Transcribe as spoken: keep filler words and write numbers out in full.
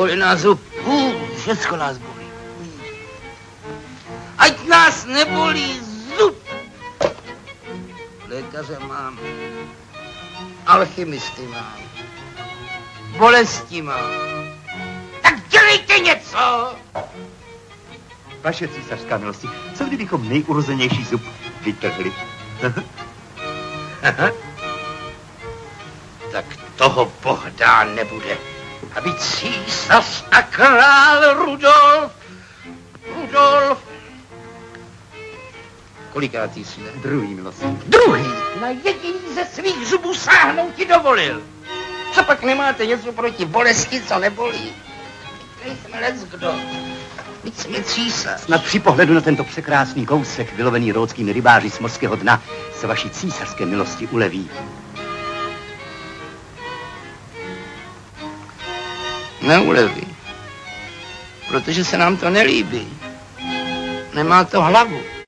Bolí nás zub. Uh, všecko nás bolí. Ať nás nebolí zub. Lékaře mám. Alchymisty mám. Bolesti mám. Tak dělejte něco! Vaše císařská milosti, co kdybychom nejurozenější zub vytrhli? Tak toho bohdá nebude. Aby císař a král Rudolf, Rudolf, kolikátý jsi, ne? Druhý milosti. Druhý na jediný ze svých zubů sáhnout ti dovolil. Co pak nemáte něco proti bolesti, co nebolí? Nejsme leckdo. Teď jsme císař. Snad při pohledu na tento překrásný kousek, vylovený rhodskými rybáři z mořského dna, se vaší císařské milosti uleví. Neuleví, protože se nám to nelíbí. Nemá to hlavu.